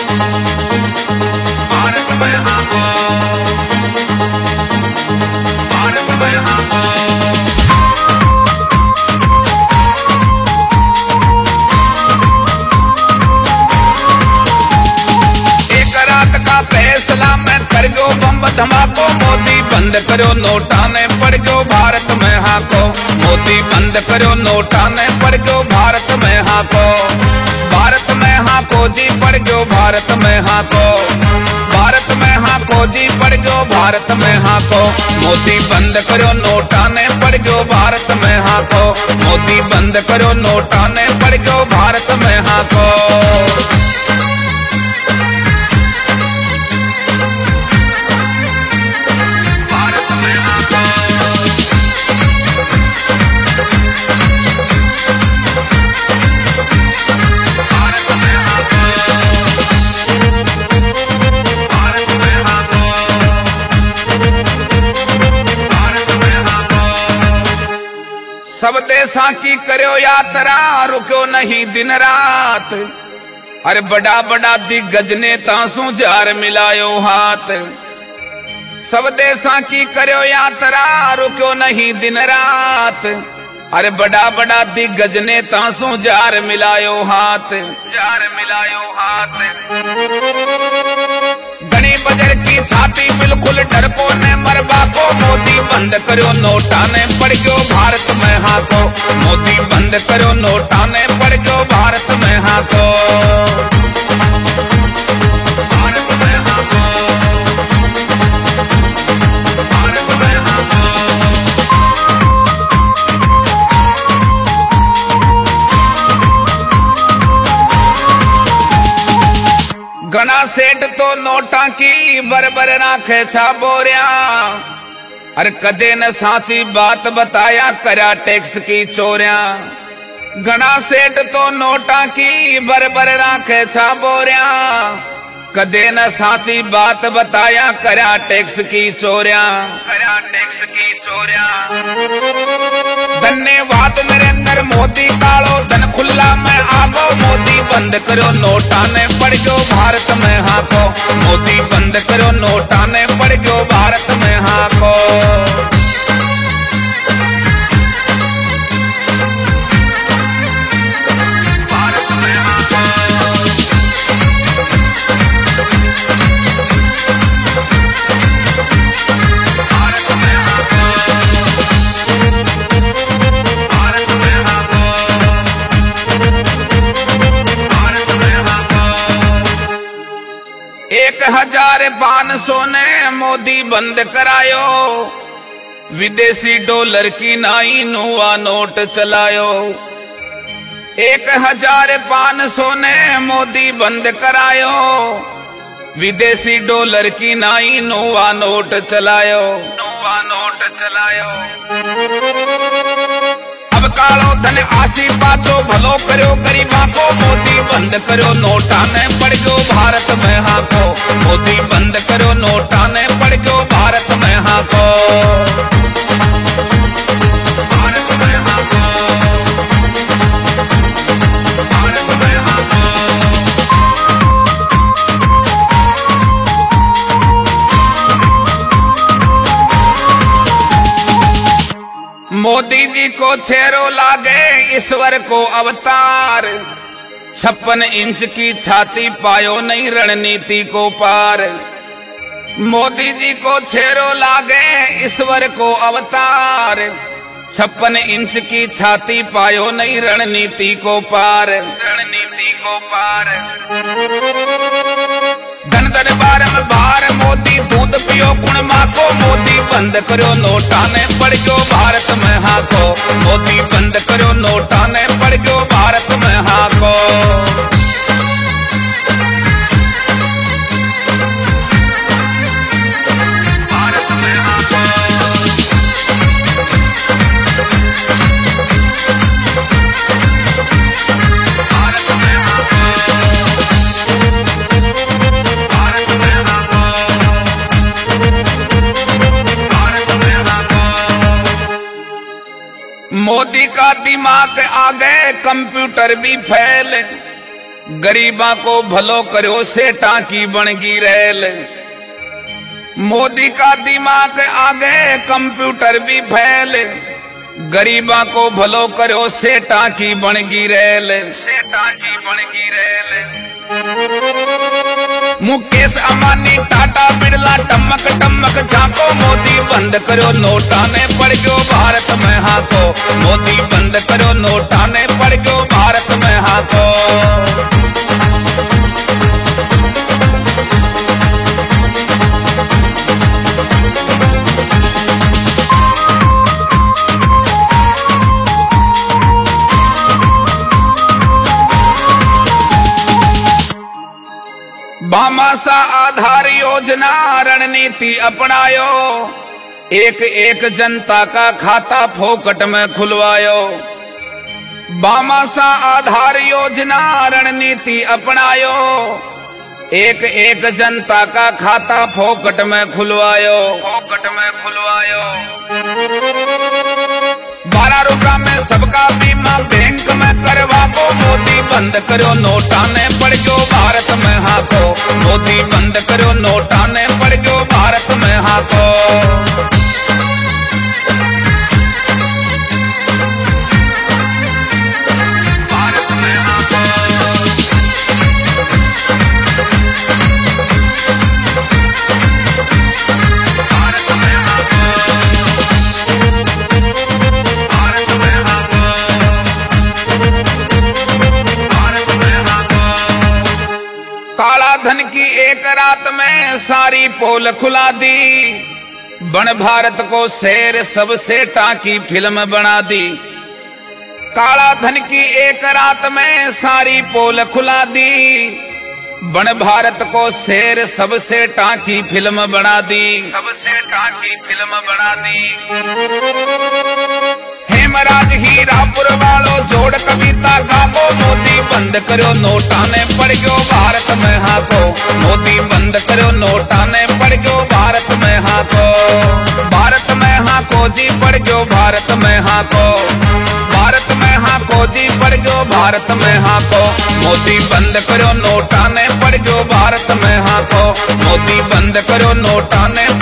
भारत में हाको, भारत में हाको। एक रात का फैसला में कर गो बम धमाको, मोदी बंद करो नोटा ने पड़ गयो भारत में हाको, मोदी बंद करो नोटा ने पड़ गयो भारत में हाको, भारत में हाको जी पड़ गयो भारत में हाको, भारत में हाको जी पड़ गयो भारत में हाको, मोदी बंद करो नोटा ने पड़ गयो भारत में हाको, मोदी बंद करो नोटा ने पड़ गयो भारत में हाको। सब देशा की करो यात्रा रुको नहीं दिन रात, अरे बड़ा बड़ा दिग्गज नेता सु जार मिलायो हाथ, सब देशा की करो यात्रा रुको नहीं दिन रात, अरे बड़ा बड़ा दिग्गज नेता सु जार मिलायो हाथ, जार मिलायो हाथ। गणी बजर की छाती बिल्कुल डरको ने मरबा को, मोदी बंद करो नोटा ने पड़ गयो भारत में हाको, मोदी बंद करो नोटा ने पड़ गयो भारत में हाको, भारत में हाको, भारत में हाको। घना सेठ तो नोटा की बरबर राखे छा बोरिया, अरे कदे न साची बात बताया करा टैक्स की चोरिया, घना सेठ तो नोटा की बरबर राखे छा बोरिया, कदे न साची बात बताया करा टैक्स की चोरिया, करा टैक्स की चोरिया। धन्यवाद नरेंद्र मोदी कालो धन खुला में आगो, मोदी बंद करो नोटा ने पड़ गयो भारत में हाको, मोदी बंद करो नोटा ने पड़ गयो भारत में हाको। भारत में हाको, भारत में हाको, भारत में हाको, भारत में हाको। 1500 ने मोदी बंद करायो, विदेशी डॉलर की नाई नुआ नोट चलायो, 1500 ने मोदी बंद करायो, विदेशी डॉलर की नाई नुआ नोट चलायो, नुआ नोट चलायो। अब कालो धन आसी पाचो भलो करो गरीबा को, मोदी बंद करो नोटा ने पड़ गयो भारत में हाको, मोदी बंद करो नोटा ने पड़ गयो भारत में हाको, भारत में हाको, भारत में हाको। मोदी जी को छेरो लागे ईश्वर को अवतार, 56 इंच की छाती पायो नहीं रणनीति को पार, मोदी जी को छेरो लागे ईश्वर को अवतार, 56 इंच की छाती पायो नहीं रणनीति को पार, रणनीति को पार। धन दरबार में बाहर मोदी दूध पियो गुण माको, मोदी बंद करो नोटा ने पड़ गयो भारत में हाको, मोदी बंद करो नोटा ने पड़ गयो भारत में हाको। भारत में हाको, भारत में हाको, भारत में हाको, भारत में हाको। मोदी का दिमाग आ गए कंप्यूटर भी फैल, गरीबा को भलो करो सेठा की बनगी रेल। मोदी का दिमाग आगे कंप्यूटर भी फैल, गरीबा को भलो करो सेठा की बनगी रेल, सेठा की बनगी रेल। मुकेश अंबानी टाटा बिरला टमक टमक झांको, मोदी बंद करो नोटा ने पड़ गयो भारत में हाको, मोदी बंद करो नोटा ने पड़ गयो भारत में हाको। भामाशाह आधार योजना रणनीति अपनायो, एक एक जनता का खाता फोकट में खुलवायो। भामाशाह आधार योजना रणनीति अपनायो, एक एक जनता का खाता फोकट में खुलवायो, फोकट में खुलवायो। 12 रुपया में सबका बीमा बैंक में करवा को, मोदी बंद करो नोटा ने पड़ गयो भारत में हाको, मोदी बंद करो नोटा ने पड़ गयो भारत में हाको। काला धन की एक रात में सारी पोल खुला दी, बन भारत को शेर सबसे टाकी फिल्म बना दी। काला धन की एक रात में सारी पोल खुला दी, बन भारत को शेर सबसे टाकी फिल्म बना दी, सबसे टाकी फिल्म बना दी। हेमराज हीरापुर वालों जोड़ कविता गावो, मोदी बंद करो नोटा ने पड़ गयो भारत में हाको, मोदी बंद करो नोटा ने पड़ गयो भारत में हाको, भारत में हाको जी पड़ गयो भारत में हाको, भारत में हाको जी पड़ गयो भारत में हाको। मोदी बंद करो नोटा ने पड़ गयो भारत में हाको, मोदी बंद करो नोटा ने